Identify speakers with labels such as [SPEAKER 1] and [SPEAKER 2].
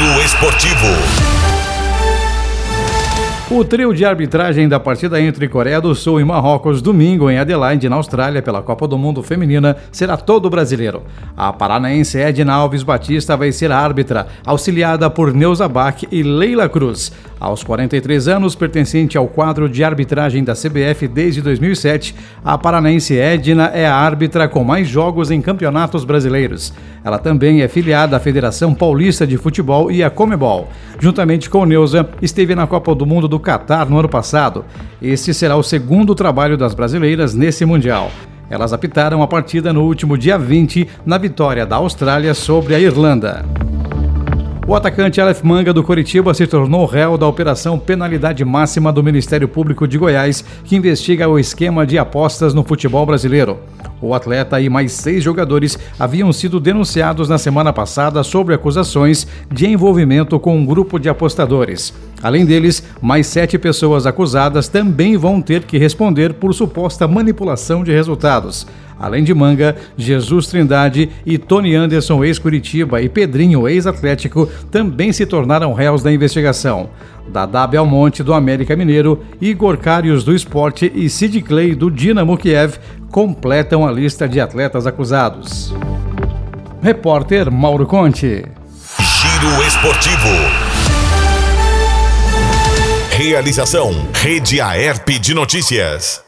[SPEAKER 1] Giro Esportivo.
[SPEAKER 2] O trio de arbitragem da partida entre Coreia do Sul e Marrocos, domingo em Adelaide, na Austrália, pela Copa do Mundo Feminina, será todo brasileiro. A paranaense Edna Alves Batista vai ser a árbitra, auxiliada por Neuza Bach e Leila Cruz. Aos 43 anos, pertencente ao quadro de arbitragem da CBF desde 2007, a paranaense Edna é a árbitra com mais jogos em campeonatos brasileiros. Ela também é filiada à Federação Paulista de Futebol e à Conmebol. Juntamente com Neuza, esteve na Copa do Mundo do Catar no ano passado. Este será o segundo trabalho das brasileiras nesse Mundial. Elas apitaram a partida no último dia 20, na vitória da Austrália sobre a Irlanda. O atacante Aleph Manga do Coritiba se tornou réu da Operação Penalidade Máxima do Ministério Público de Goiás, que investiga o esquema de apostas no futebol brasileiro. O atleta e mais 6 jogadores haviam sido denunciados na semana passada sobre acusações de envolvimento com um grupo de apostadores. Além deles, mais 7 pessoas acusadas também vão ter que responder por suposta manipulação de resultados. Além de Manga, Jesus Trindade e Tony Anderson, ex-Curitiba, e Pedrinho, ex-Atlético, também se tornaram réus da investigação. Dadá Belmonte, do América Mineiro, Igor Karius, do Sport, e Sid Clay, do Dinamo Kiev, completam a lista de atletas acusados. Repórter Mauro Conte.
[SPEAKER 1] Giro Esportivo. Realização: Rede Aerp de Notícias.